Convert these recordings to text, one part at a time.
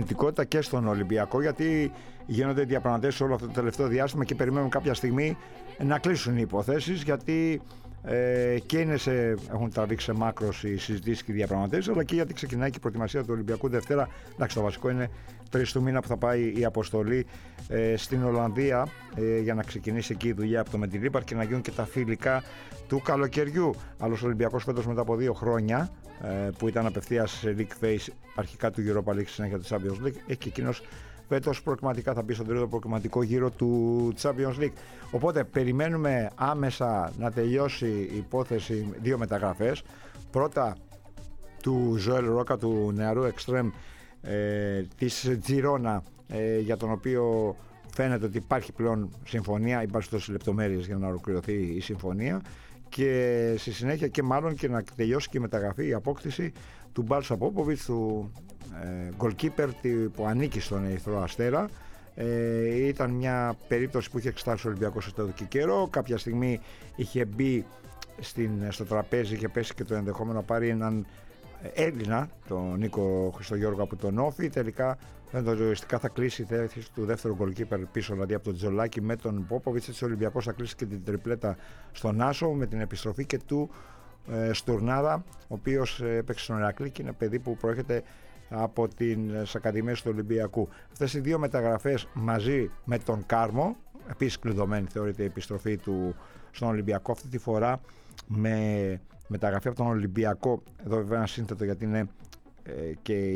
κινητικότητα και στον Ολυμπιακό, γιατί γίνονται διαπραγματεύσεις όλο αυτό το τελευταίο διάστημα και περιμένουν κάποια στιγμή να κλείσουν οι υποθέσεις, γιατί και έχουν τραβήξει σε μάκρος οι συζητήσεις και οι διαπραγματεύσεις, αλλά και γιατί ξεκινάει και η προετοιμασία του Ολυμπιακού Δευτέρα. Εντάξει, το βασικό είναι 3 του μήνα που θα πάει η αποστολή στην Ολλανδία για να ξεκινήσει εκεί η δουλειά από το Μεντιλίμπαρ και να γίνουν και τα φιλικά του καλοκαιριού. Άλλος Ολυμπιακός φέτος μετά από 2 χρόνια που ήταν απευθείας σε League Phase αρχικά του Europa League, συνέχεια του Champions League, έχει και εκείνος φέτος προκριματικά θα μπει στον τρίτο προκριματικό γύρο του Champions League. Οπότε περιμένουμε άμεσα να τελειώσει η υπόθεση 2 μεταγραφές. Πρώτα του Ζωέλ Ρόκα, του νεαρού εξτρέμ της Τζιρόνα, για τον οποίο φαίνεται ότι υπάρχει πλέον συμφωνία, υπάρχουν τόσες λεπτομέρειες για να ολοκληρωθεί η συμφωνία, και στη συνέχεια και μάλλον και να τελειώσει και η μεταγραφή, η απόκτηση του Μπάλσα Πόποβιτς, του goalkeeper που ανήκει στον Ερυθρό Αστέρα. Ήταν μια περίπτωση που είχε εξετάσει ο Ολυμπιακός εδώ και καιρό. Κάποια στιγμή είχε μπει στο τραπέζι, είχε πέσει και το ενδεχόμενο να πάρει έναν Έλληνα, τον Νίκο Χριστογιώργο από τον Όφη. Τελικά οριστικά θα κλείσει η θέση του δεύτερου goalkeeper πίσω, δηλαδή από τον Τζολάκη με τον Πόποβιτς. Έτσι ο Ολυμπιακός θα κλείσει και την τριπλέτα στον Άσο με την επιστροφή και του Στουρνάδα, ο οποίος έπαιξε στον Ηρακλή και είναι παιδί που προέρχεται από τις Ακαδημίες του Ολυμπιακού. Αυτές οι 2 μεταγραφές μαζί με τον Κάρμο, επίσης κλειδωμένη θεωρείται η επιστροφή του στον Ολυμπιακό, αυτή τη φορά με μεταγραφή από τον Ολυμπιακό. Εδώ βέβαια ένα σύνθετο, γιατί είναι και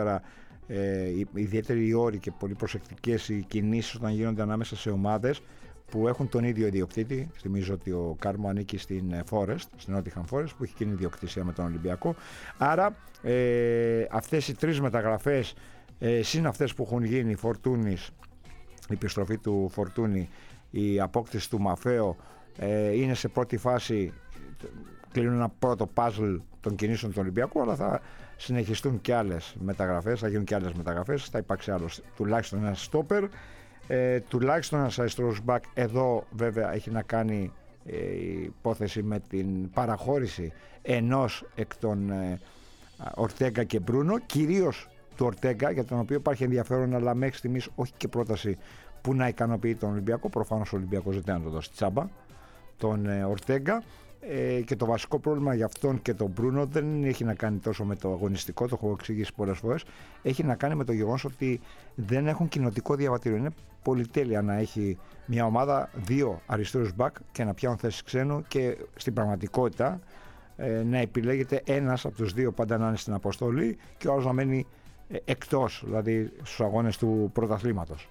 ιδιαίτεροι οι όροι και πολύ προσεκτικές οι κινήσεις όταν γίνονται ανάμεσα σε ομάδες που έχουν τον ίδιο ιδιοκτήτη. Θυμίζω ότι ο Κάρμο ανήκει στην Forest, στην Nottingham Forest, που έχει κοινή ιδιοκτησία με τον Ολυμπιακό. Άρα αυτές οι 3 μεταγραφές συν αυτές που έχουν γίνει, η Φορτούνης, η επιστροφή του Φορτούνη, η απόκτηση του Μαφέο, είναι σε πρώτη φάση, κλείνουν ένα πρώτο puzzle των κινήσεων του Ολυμπιακού, αλλά θα συνεχιστούν και άλλες μεταγραφές, θα γίνουν και άλλες μεταγραφές, θα υπάρξει άλλος, τουλάχιστον ένα στόπερ, τουλάχιστον ένας αριστερός μπακ. Εδώ βέβαια έχει να κάνει η υπόθεση με την παραχώρηση ενός εκ των Ορτέγκα και Μπρούνο, κυρίως του Ορτέγκα, για τον οποίο υπάρχει ενδιαφέρον, αλλά μέχρι στιγμής όχι και πρόταση που να ικανοποιεί τον Ολυμπιακό. Προφανώς ο Ολυμπιακός δεν να το δώσει τσάμπα τον Ορτέγκα, και το βασικό πρόβλημα για αυτόν και τον Μπρούνο δεν έχει να κάνει τόσο με το αγωνιστικό, το έχω εξηγήσει πολλές φορές, έχει να κάνει με το γεγονός ότι δεν έχουν κοινοτικό διαβατήριο. Είναι πολυτέλεια να έχει μια ομάδα 2 αριστερούς μπακ και να πιάνουν θέσεις ξένου, και στην πραγματικότητα να επιλέγεται ένας από τους 2 πάντα να είναι στην αποστολή και ο άλλος να μένει εκτός, δηλαδή στους αγώνες του πρωταθλήματος.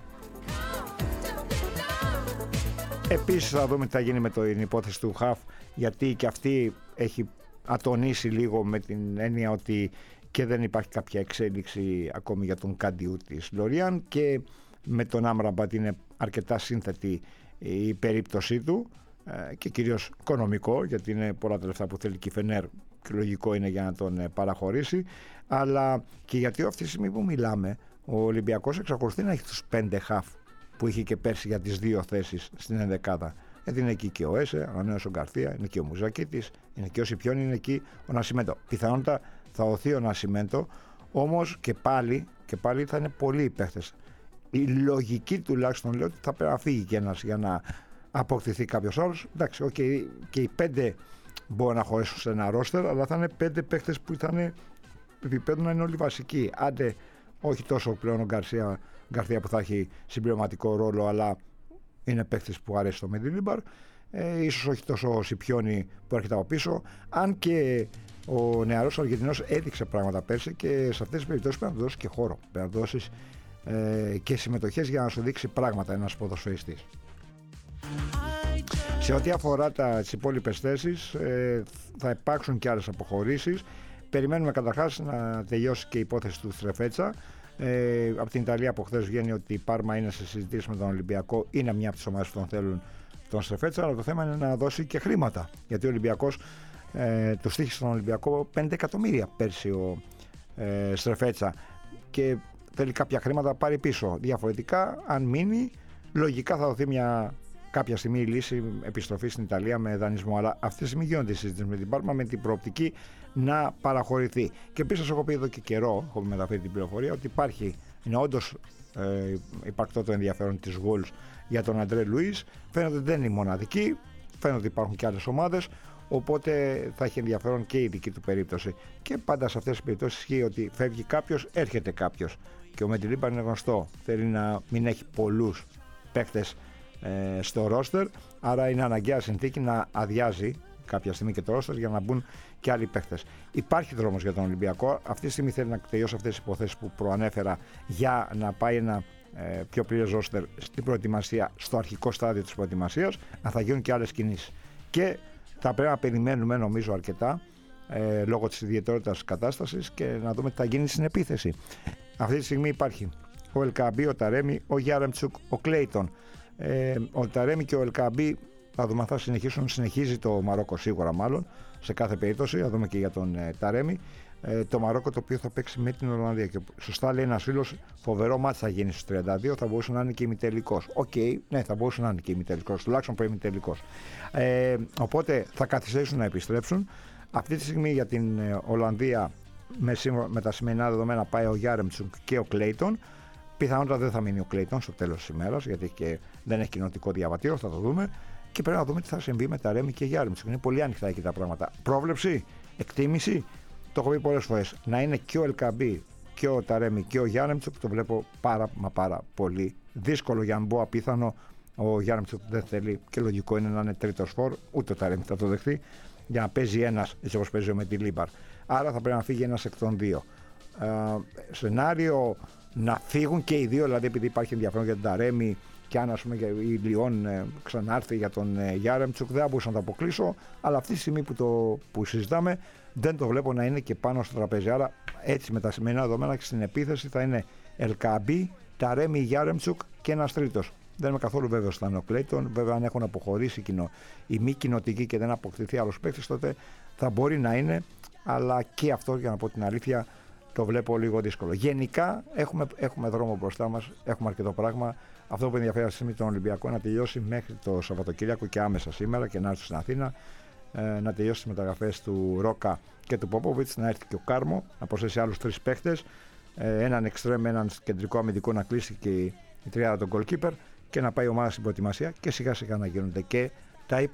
Επίσης θα δούμε τι θα γίνει με την υπόθεση του Χαφ, γιατί και αυτή έχει ατονίσει λίγο, με την έννοια ότι και δεν υπάρχει κάποια εξέλιξη ακόμη για τον Καντιού της Λοριάν, και με τον Άμραμπατ είναι αρκετά σύνθετη η περίπτωσή του, και κυρίως οικονομικό, γιατί είναι πολλά τα λεφτά που θέλει και η Φενέρ και λογικό είναι για να τον παραχωρήσει, αλλά και γιατί αυτή τη στιγμή που μιλάμε ο Ολυμπιακός εξακολουθεί να έχει τους 5 χαφ που είχε και πέρσι για τις 2 θέσεις στην ενδεκάδα. Γιατί είναι εκεί και ο Έσε, ο νέος ο Γκαρθία, είναι και ο Μουζακίτης, είναι και ο Σιπιόν, είναι εκεί ο Νασιμέντο. Πιθανότατα θα οθεί ο Νασιμέντο, όμως και πάλι θα είναι πολλοί οι παίχτες. Η λογική τουλάχιστον λέει ότι θα πρέπει να φύγει και ένας για να αποκτηθεί κάποιος άλλος. Εντάξει, okay, και οι 5 μπορούν να χωρέσουν σε ένα ρόστερ, αλλά θα είναι 5 παίχτες που ήταν επίπεδο να είναι όλοι βασικοί. Άντε, όχι τόσο πλέον ο Γκαρθία που θα έχει συμπληρωματικό ρόλο, αλλά είναι παίχτης που αρέσει στο Μεντιλίμπαρ. Ίσως όχι τόσο ο Σιπιόνι που έρχεται από πίσω, αν και ο νεαρός Αργεντινός έδειξε πράγματα πέρσι, και σε αυτές τις περιπτώσεις πρέπει να του δώσεις και χώρο, πρέπει να του δώσεις και συμμετοχές για να σου δείξει πράγματα ένας ποδοσφαιριστής. Σε ό,τι αφορά τις υπόλοιπες θέσεις, θα υπάρξουν και άλλες αποχωρήσεις. Περιμένουμε καταρχάς να τελειώσει και η υπόθεση του Στρεφέτσα. Από την Ιταλία από χθες βγαίνει ότι η Πάρμα είναι σε συζητήσεις με τον Ολυμπιακό, είναι μια από τις ομάδες που τον θέλουν τον Στρεφέτσα, αλλά το θέμα είναι να δώσει και χρήματα, γιατί ο Ολυμπιακός του στοίχησε στον Ολυμπιακό 5 εκατομμύρια πέρσι ο Στρεφέτσα, και θέλει κάποια χρήματα να πάρει πίσω. Διαφορετικά, αν μείνει, λογικά θα δοθεί μια κάποια στιγμή η λύση επιστροφή στην Ιταλία με δανεισμό. Αλλά αυτή τη στιγμή γίνονται οι συζητήσεις με την Πάρμα με την προοπτική να παραχωρηθεί. Και επίσης, έχω πει εδώ και καιρό, έχω μεταφέρει την πληροφορία, ότι είναι όντως υπαρκτό το ενδιαφέρον της Wolves για τον Αντρέ Λουίς. Φαίνεται ότι δεν είναι η μοναδική, φαίνεται ότι υπάρχουν και άλλες ομάδες. Οπότε θα έχει ενδιαφέρον και η δική του περίπτωση. Και πάντα σε αυτές τις περιπτώσεις ισχύει ότι φεύγει κάποιος, έρχεται κάποιος. Και ο Μεντιλίμπαρ είναι γνωστό. Θέλει να μην έχει πολλούς παίκτες στο ρόστερ. Άρα είναι αναγκαία συνθήκη να αδειάζει κάποια στιγμή και το ρόστερ για να μπουν και άλλοι παίκτες. Υπάρχει δρόμος για τον Ολυμπιακό. Αυτή τη στιγμή θέλει να τελειώσει αυτές τις υποθέσεις που προανέφερα για να πάει ένα πιο πλήρες ρόστερ στην προετοιμασία, στο αρχικό στάδιο της προετοιμασίας. Να θα γίνουν και άλλες κινήσεις. Και θα πρέπει να περιμένουμε, νομίζω, αρκετά λόγω της ιδιαιτερότητας κατάστασης και να δούμε τι θα γίνει στην επίθεση. Αυτή τη στιγμή υπάρχει ο Ελκαμπή, ο Ταρέμι, ο Γιάρεμτσουκ, ο Κλέιτον. Ο Ταρέμι και ο Ελκαμπή θα δούμε αν θα συνεχίζει το Μαρόκο σίγουρα, μάλλον σε κάθε περίπτωση. Θα δούμε και για τον Ταρέμι. Το Μαρόκο το οποίο θα παίξει με την Ολλανδία. Και σωστά λέει ένας φίλος, φοβερό μάτς θα γίνει στους 32, θα μπορούσε να είναι και ημιτελικός. Ναι, θα μπορούσε να είναι και ημιτελικός, τουλάχιστον πρέπει ημιτελικός. Οπότε θα καθυστερήσουν να επιστρέψουν. Αυτή τη στιγμή για την Ολλανδία, με τα σημερινά δεδομένα, πάει ο Γιάρεμτσουκ και ο Κλέιτον. Πιθανότατα δεν θα μείνει ο Κλέιτον στο τέλος της ημέρας, γιατί δεν έχει κοινοτικό διαβατήριο, θα το δούμε. Και πρέπει να δούμε τι θα συμβεί με τα Ρέμι και Γιάρεμτσουκ. Είναι πολύ ανοιχτά εκεί τα πράγματα. Πρόβλεψη, εκτίμηση. Το έχω πει πολλές φορές. Να είναι και ο Ελκαμπή και ο Ταρέμι και ο Γιάρεμτσουκ, το βλέπω πάρα πολύ δύσκολο, για να πω απίθανο. Ο Γιάρεμτσουκ δεν θέλει και λογικό είναι να είναι τρίτος φορ, ούτε ο Ταρέμι θα το δεχτεί, για να παίζει ένας έτσι όπως παίζει ο Μεντιλίμπαρ. Άρα θα πρέπει να φύγει ένας εκ των δύο. Σενάριο να φύγουν και οι δύο, δηλαδή επειδή υπάρχει ενδιαφέρον για τον Ταρέμι και αν, ας πούμε, η Λιόν ξανάρθει για τον Γιάρεμτσουκ, δεν θα μπορούσα να το αποκλείσω, αλλά αυτή τη στιγμή που συζητάμε δεν το βλέπω να είναι και πάνω στο τραπέζι. Άρα έτσι με τα σημερινά δεδομένα και στην επίθεση θα είναι Ελκαμπή, Ταρέμι, Γιάρεμτσουκ και ένας τρίτος. Δεν είμαι καθόλου βέβαιος θα είναι ο Κλέιτον. Βέβαια, αν έχουν αποχωρήσει οι μη κοινοτικοί και δεν αποκτηθεί άλλος παίκτης, τότε θα μπορεί να είναι, αλλά και αυτό, για να πω την αλήθεια, το βλέπω λίγο δύσκολο. Γενικά έχουμε δρόμο μπροστά μας, έχουμε αρκετό πράγμα. Αυτό που ενδιαφέρει αυτή τη στιγμή τον Ολυμπιακό να τελειώσει μέχρι το Σαββατοκύριακο και άμεσα σήμερα και να έρθει στην Αθήνα, να τελειώσει τις μεταγραφές του Ρόκα και του Πόποβιτς, να έρθει και ο Κάρμο, να προσθέσει άλλους 3 παίκτες, έναν εξτρέμ, έναν κεντρικό αμυντικό, να κλείσει και η τριάδα των goalkeeper και να πάει η ομάδα στην προετοιμασία και σιγά σιγά να γίνονται και τα